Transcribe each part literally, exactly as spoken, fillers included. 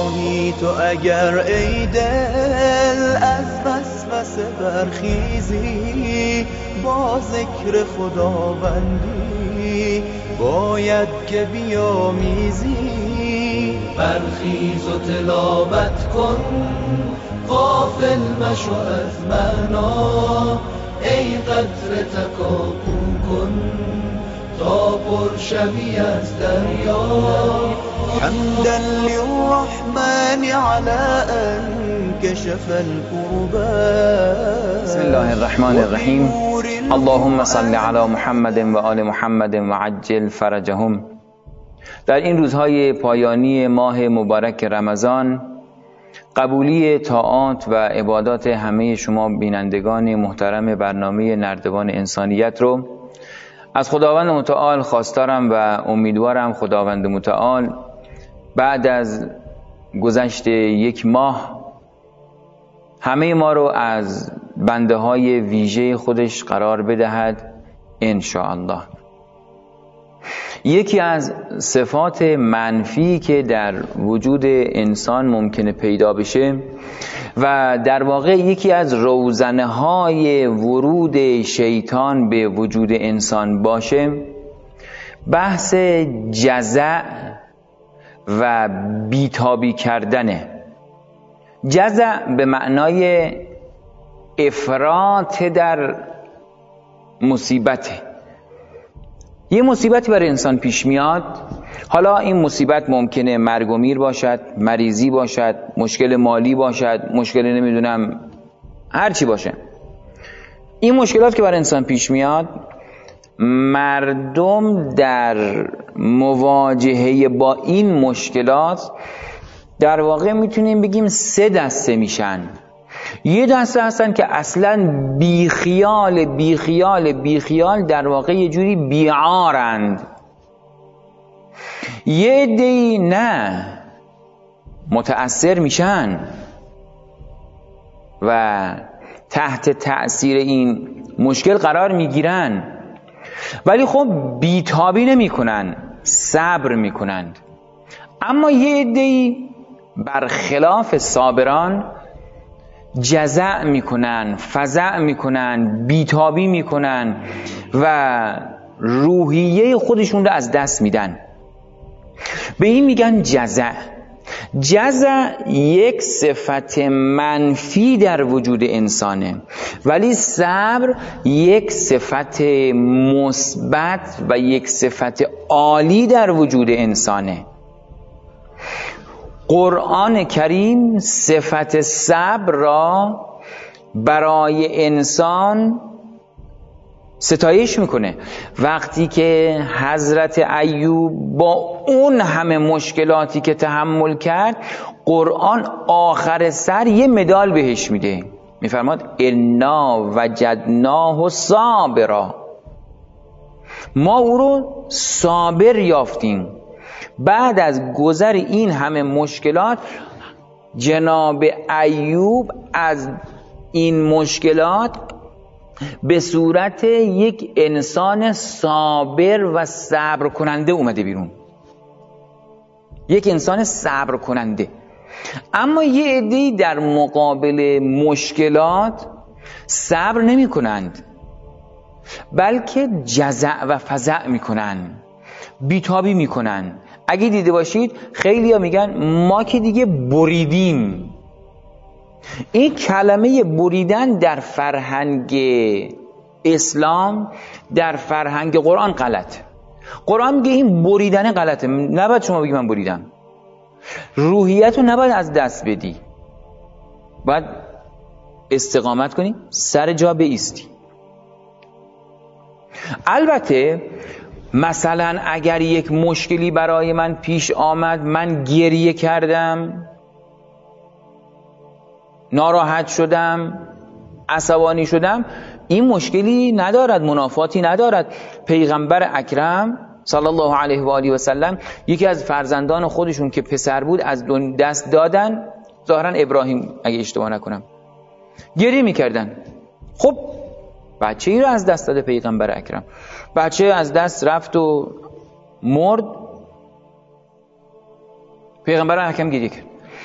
خواهی تو اگر ای دل از وسوسه برخیزی، با ذکر خداوندی باید که بیامیزی. برخیز و تلاوت کن، غافل مشو از معنا، ای قطره تکاپو کن تا پر شوی از دریا. حمدا للرحمن على ان كشف الكربات. بسم الله الرحمن الرحیم. اللهم صل علی محمد و آل محمد و عجل فرجهم. در این روزهای پایانی ماه مبارک رمضان، قبولی طاعات و عبادات همه شما بینندگان محترم برنامه نردبان انسانیت رو از خداوند متعال خواستارم و امیدوارم خداوند متعال بعد از گذشت یک ماه همه ما رو از بنده های ویژه خودش قرار بدهد انشاءالله. یکی از صفات منفی که در وجود انسان ممکنه پیدا بشه و در واقع یکی از روزنه های ورود شیطان به وجود انسان باشه، بحث جزع و بیتابی کردنه. جزع به معنای افراط در مصیبته. یه مصیبتی برای انسان پیش میاد، حالا این مصیبت ممکنه مرگ و میر باشد، مریضی باشد، مشکل مالی باشد، مشکل نمیدونم هر چی باشه. این مشکلات که برای انسان پیش میاد، مردم در مواجهه با این مشکلات در واقع میتونیم بگیم سه دسته میشن. یه دسته هستن که اصلا بیخیال بیخیال بیخیال در واقع یه جوری بیعارند. یه عده‌ای نه، متأثر میشن و تحت تأثیر این مشکل قرار میگیرن، ولی خب بیتابی نمی کنن، صبر میکنند. اما یه عده‌ای برخلاف صابران جزع میکنن، فزع میکنن، بیتابی میکنن و روحیه خودشون رو از دست میدن. به این میگن جزع. جزع یک صفت منفی در وجود انسانه، ولی صبر یک صفت مثبت و یک صفت عالی در وجود انسانه. قرآن کریم صفت صبر را برای انسان ستایش میکنه. وقتی که حضرت ایوب با اون همه مشکلاتی که تحمل کرد، قرآن آخر سر یه مدال بهش میده، میفرماد انا وجدناه صابرا، ما او رو صابر یافتیم. بعد از گذر این همه مشکلات، جناب ایوب از این مشکلات به صورت یک انسان صابر و صبر کننده اومده بیرون. یک انسان صبر کننده. اما یه عده‌ای در مقابل مشکلات صبر نمی کنند، بلکه جزع و فزع می کنند، بیتابی می کنند. اگه دیده باشید خیلی ها میگن ما که دیگه بریدیم. این کلمه بریدن در فرهنگ اسلام، در فرهنگ قرآن غلطه. قرآن میگه این بریدن غلطه، نباید شما بگی من بریدم. روحیت رو نباید از دست بدی، باید استقامت کنی، سر جا بایستی. البته مثلا اگر یک مشکلی برای من پیش آمد، من گریه کردم، ناراحت شدم، عصبانی شدم، این مشکلی ندارد، منافاتی ندارد. پیغمبر اکرم صلی الله علیه و آله و سلم یکی از فرزندان خودشون که پسر بود از دست دادن، ظاهرا ابراهیم اگه اشتباه نکنم، گریه میکردن. خب بچه ای رو از دست داده پیغمبر اکرم، بچه از دست رفت و مرد، پیغمبر اکرم گریه کرد.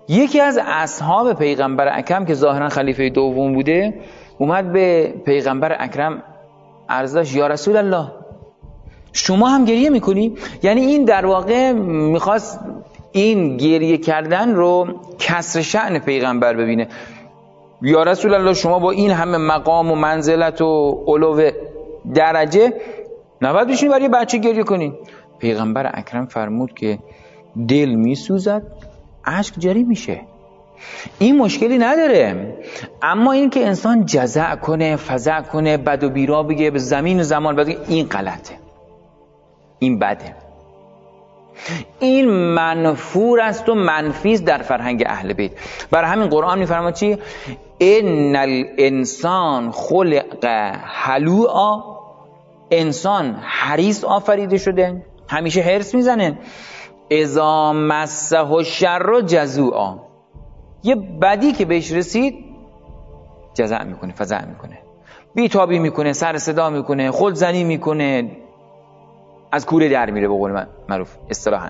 یکی از اصحاب پیغمبر اکرم که ظاهرا خلیفه دوم بوده اومد به پیغمبر اکرم عرض داشت یا رسول الله شما هم گریه میکنی؟ یعنی این در واقع میخواست این گریه کردن رو کسر شأن پیغمبر ببینه. یا رسول الله شما با این همه مقام و منزلت و علو درجه نباید بشین برای بچه گریه کنین. پیغمبر اکرم فرمود که دل میسوزد اشک جاری میشه، این مشکلی نداره، اما این که انسان جزع کنه، فزع کنه، بد و بیرا بگه، به زمین و زمان بگه، این غلطه، این بده، این منفور است و منفی است در فرهنگ اهل بیت. برای همین قرآن میفرماد چی؟ ان الانسان خلق هلوعا، انسان حریص آفریده شده، همیشه حرص میزنه. اذا مسه الشر جزوعا، یه بدی که بهش رسید جزع میکنه، فزع میکنه، بیتابی میکنه، سر صدا میکنه، خودزنی میکنه، از کوره در میره به قول معروف اصطلاحاً.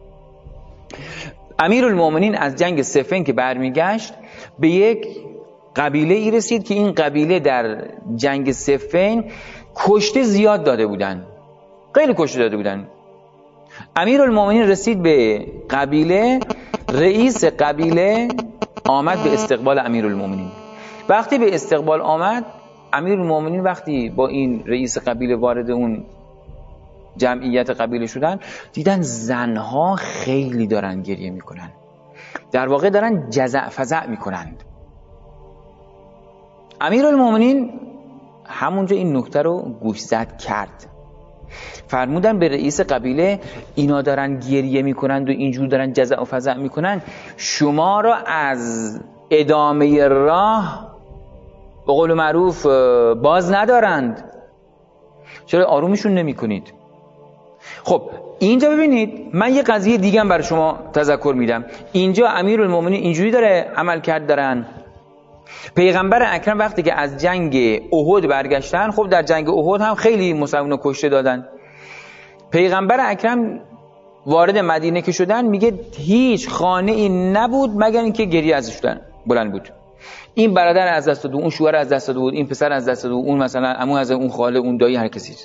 امیرالمومنین از جنگ صفین که برمیگشت به یک قبیله ای رسید که این قبیله در جنگ صفین کشته زیاد داده بودن، خیلی کشته داده بودن. امیرالمومنین رسید به قبیله، رئیس قبیله آمد به استقبال امیرالمومنین. وقتی به استقبال آمد امیرالمومنین، وقتی با این رئیس قبیله وارد اون جمعیت قبیله شدن، دیدن زنها خیلی دارن گریه میکنن، در واقع دارن جزع فزع میکنند. امیرالمومنین همونجا این نکته رو گوشزد کرد، فرمودن به رئیس قبیله اینا دارن گریه میکنند و اینجور دارن جزع و فزع میکنن، شما را از ادامه راه به قول معروف باز ندارند، چرا آرومشون نمی کنید؟ خب اینجا ببینید من یه قضیه دیگه هم برای شما تذکر میدم. اینجا امیرالمومنین اینجوری داره عمل کرد دارن. پیغمبر اکرم وقتی که از جنگ احد برگشتن، خب در جنگ احد هم خیلی مسلمانو کشته دادن. پیغمبر اکرم وارد مدینه که شدن میگه هیچ خانه ای نبود مگر اینکه گریه ازش بلند بود. این برادر از دست داد، اون شوهر از دست داد، این پسر از دست داد، اون مثلا عمو از اون خاله، اون دایی، هر کسی.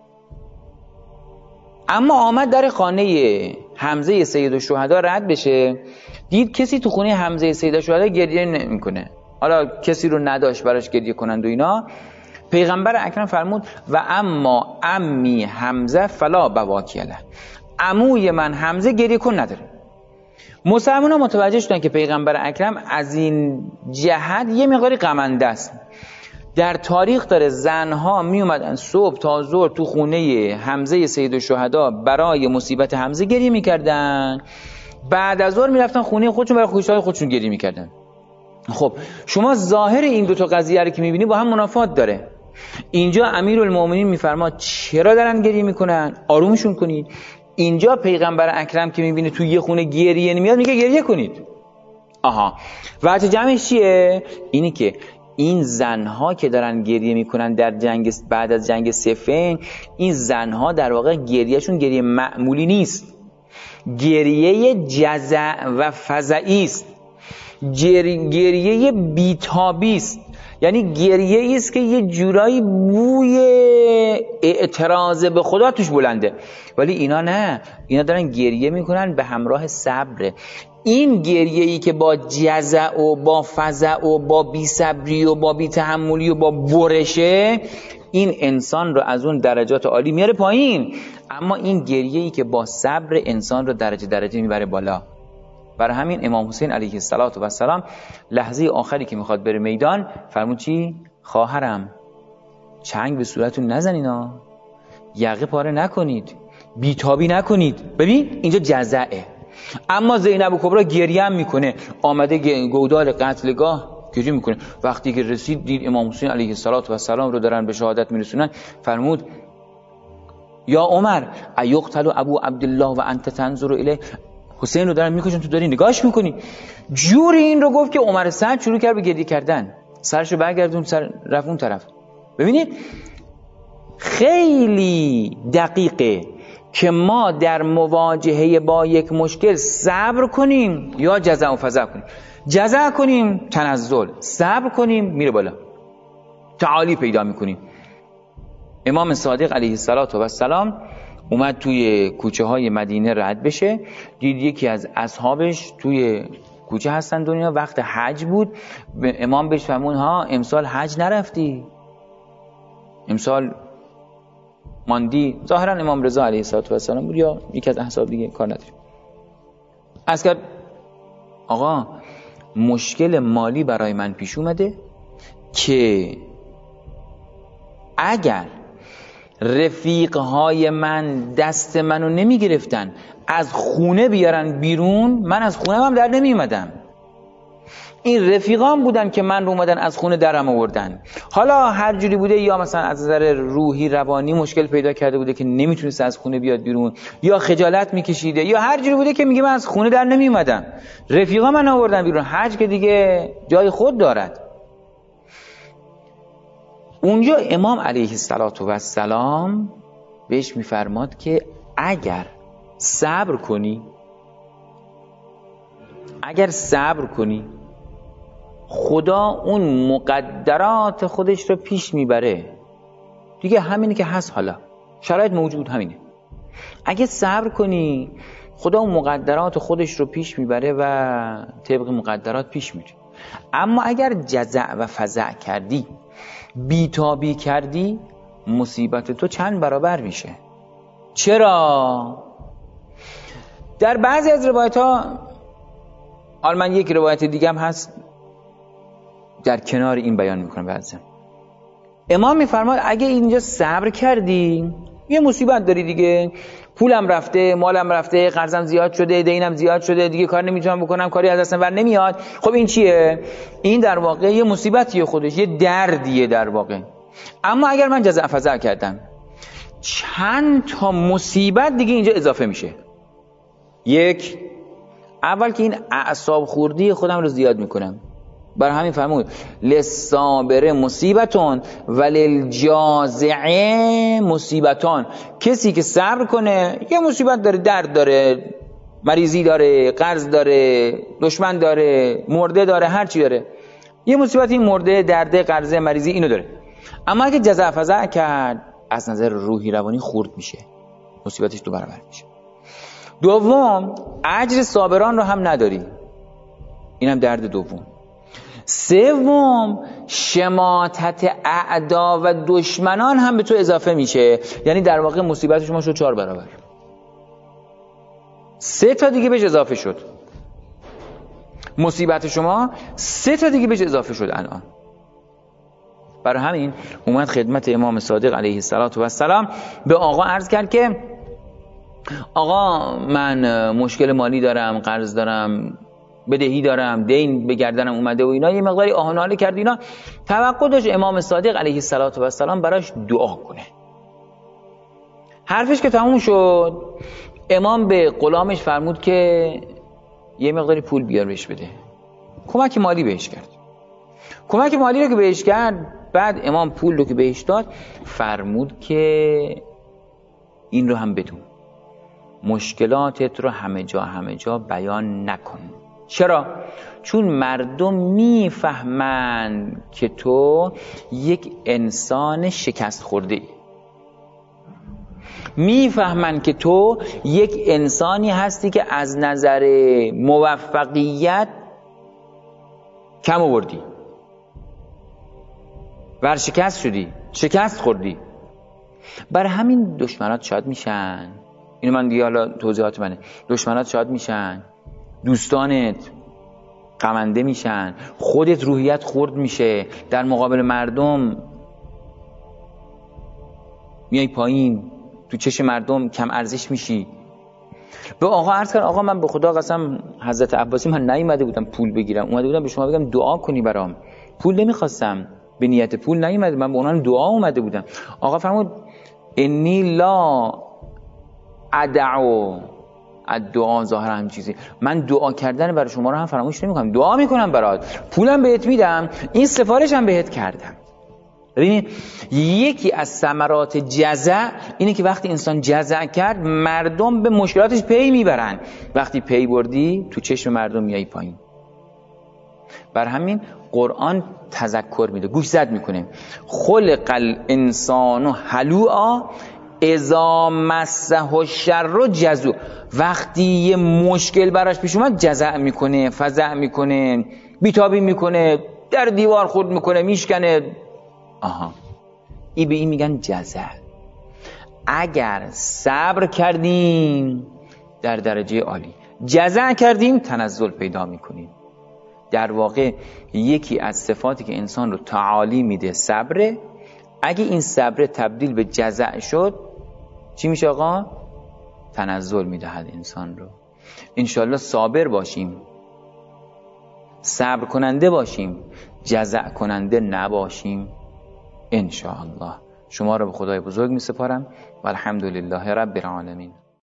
اما آمد در خانه حمزه سید الشهدا رد بشه، دید کسی تو خونه حمزه سید الشهدا گریه نمیکنه، حالا کسی رو نداشت براش گریه کنند و اینا. پیغمبر اکرم فرمود و اما امی حمزه فلا بواکی له، عموی من حمزه گریه کن نداره. مسلمان‌ها متوجه شدن که پیغمبر اکرم از این جهت یه مقداری غمنده است. در تاریخ داره زنها می اومدن صبح تا ظهر تو خونه حمزه سید الشهدا برای مصیبت حمزه گریه میکردن، بعد از ظهر میرفتن خونه خودشون برای خویشای خودشون گریه میکردن. خب شما ظاهر این دو تا قضیه رو که میبینی با هم منافات داره. اینجا امیرالمومنین میفرما چرا دارن گریه میکنن؟ آرومشون کنید. اینجا پیغمبر اکرم که میبینه تو یه خونه گریه نمیاد میگه گریه کنید. آها، وجه جمعش چیه؟ اینی که این زنها که دارن گریه میکنن در جنگ بعد از جنگ صفین، این زنها در واقع گریهشون گریه معمولی نیست، گریه جزع و فزعی است، گریه بیتابی است. یعنی گریه است که یه جورایی بوی اعتراض به خدا توش بلنده، ولی اینا نه، اینا دارن گریه میکنن به همراه صبر. این گریه‌ای که با جزع و با فزع و با بی‌صبری و با بی‌تحملی و با برشه، این انسان رو از اون درجات عالی میاره پایین، اما این گریه‌ای که با صبر انسان رو درجه درجه میبره بالا. برای همین امام حسین علیه السلام لحظه آخری که میخواد بره میدان فرمود چی؟ خواهرم چنگ به صورتون نزنینا، یقه پاره نکنید، بیتابی نکنید. ببین اینجا جزعه. اما زینب کبرا گریه هم میکنه، آمده گودال قتلگاه گریه میکنه. وقتی که رسید دید امام حسین علیه السلام رو دارن به شهادت میرسونن، فرمود یا عمر ایقتل ابو عبدالله و انت تنظر الیه، حسین رو دارن میکشن تو داری نگاش میکنی. جوری این رو گفت که عمر سعد شروع کرد به گریه کردن، سرشو برگردون سر رفت اون طرف. ببینید خیلی دقیقه که ما در مواجهه با یک مشکل صبر کنیم یا جزع و فزع کنیم. جزع کنیم تنزل، صبر کنیم میره بالا، تعالی پیدا میکنیم. امام صادق علیه السلام اومد توی کوچه های مدینه رد بشه، دید یکی از اصحابش توی کوچه هستن دنیا، وقت حج بود. امام بهش فرمود ها امسال حج نرفتی، امسال ماندی. ظاهرا امام رضا علیه السلام بود یا یکی از اصحاب دیگه، کار نداره. از کرد آقا مشکل مالی برای من پیش اومده که اگر رفیقهای من دست منو نمی گرفتن از خونه بیارن بیرون، من از خونه هم در نمی اومدم. این رفیقان بودن که من رو اومدن از خونه درم آوردن. حالا هر جوری بوده، یا مثلا از نظر روحی روانی مشکل پیدا کرده بوده که نمیتونست از خونه بیاد بیرون، یا خجالت میکشیده، یا هر جوری بوده که میگه من از خونه در نمی اومدم، رفیقا من آوردن بیرون. حج که دیگه جای خود دارد. اونجا امام علیه السلام بهش میفرماد که اگر صبر کنی، اگر صبر کنی خدا اون مقدرات خودش رو پیش میبره دیگه. همینه که هست، حالا شرایط موجود همینه. اگه صبر کنی خدا اون مقدرات خودش رو پیش میبره و طبق مقدرات پیش میره. اما اگر جزع و فزع کردی، بیتابی کردی، مصیبت تو چند برابر میشه. چرا؟ در بعضی از روایت ها، حالا من یک روایت دیگه هم هست در کنار این بیان میکنم، بعضی امام میفرماد اگه اینجا صبر کردی، یه مصیبت داری دیگه، پولم رفته، مالم رفته، قرضم زیاد شده، دینم زیاد شده، دیگه کار نمیتونم بکنم، کاری از دستم بر نمیاد. خب این چیه؟ این در واقع یه مصیبتیه، خودش یه دردیه در واقع. اما اگر من جزع فزع کردم، چند تا مصیبت دیگه اینجا اضافه میشه. یک، اول که این اعصاب خوردی خودم رو زیاد میکنم. برای همین فرمود للصابر مصیبتون و للجازع مصیبتان. کسی که صبر کنه یه مصیبت داره، درد داره، مریضی داره، قرض داره، دشمن داره، مرده داره، هر چی داره، یه مصیبت این مرده، درده، قرض، مریضی اینو داره. اما اگه جزع فزع کرد از نظر روحی روانی خورد میشه، مصیبتش دو برابر میشه. دوم، اجر صابران رو هم نداری، اینم درد دوم. سوم، شماتت اعدا و دشمنان هم به تو اضافه میشه، یعنی در واقع مصیبت شما شد چهار برابر. سه تا دیگه بهش اضافه شد، مصیبت شما سه تا دیگه بهش اضافه شد الان. برای همین اومد خدمت امام صادق علیه السلام به آقا عرض کرد که آقا من مشکل مالی دارم، قرض دارم، بدهی دارم، دین به گردنم اومده و اینا. یه مقداری آه و ناله کرد اینا. توقع داشت امام صادق علیه السلام براش دعا کنه. حرفش که تموم شد، امام به غلامش فرمود که یه مقداری پول بیار بهش بده. کمک مالی بهش کرد. کمک مالی رو که بهش کرد، بعد امام پول رو که بهش داد فرمود که این رو هم بدون، مشکلاتت رو همه جا همه جا بیان نکن. چرا؟ چون مردم میفهمن که تو یک انسان شکست خورده ای، میفهمن که تو یک انسانی هستی که از نظر موفقیت کم آوردی، ورشکست شدی، شکست خوردی. برای همین دشمنات شاد میشن. اینو من دیگه حالا توضیحات منه. دشمنات شاد میشن، دوستانت غمنده میشن، خودت روحیت خورد میشه، در مقابل مردم میای پایین، تو چشم مردم کم ارزش میشی. به آقا عرض کرد آقا من به خدا قسم حضرت عباسی من نیومده بودم پول بگیرم، اومده بودم به شما بگم دعا کنی برام، پول نمیخواستم، به نیت پول نیومده، من به اونان دعا اومده بودم. آقا فرمود انی لا ادعو الدعا، ظاهر هم چیزی، من دعا کردن برای شما رو هم فراموش نمیکنم، دعا میکنم برات، پولم بهت میدم، این سفارش هم بهت کردم. ببینید یکی از ثمرات جزع اینه که وقتی انسان جزع کرد مردم به مشکلاتش پی میبرن. وقتی پی بردی تو چشم مردم میای پایین. بر همین قرآن تذکر میده، گوش زد میکنه. خلق الانسان هلوعا اذا مسه الشر جزوع. وقتی یه مشکل براش پیش اومد جزع میکنه، فزع میکنه، بیتابی میکنه، در دیوار خورد میکنه، میشکنه. آها، این به این میگن جزع. اگر صبر کردیم در درجه عالی، جزع کردیم تنزل پیدا میکنیم. در واقع یکی از صفاتی که انسان رو تعالی میده صبره. اگه این صبر تبدیل به جزع شد چی میشه آقا؟ تنزل میدهد انسان رو. انشالله صابر باشیم، صبر کننده باشیم، جزع کننده نباشیم انشاءالله. شما رو به خدای بزرگ می سپارم و الحمدلله رب العالمین.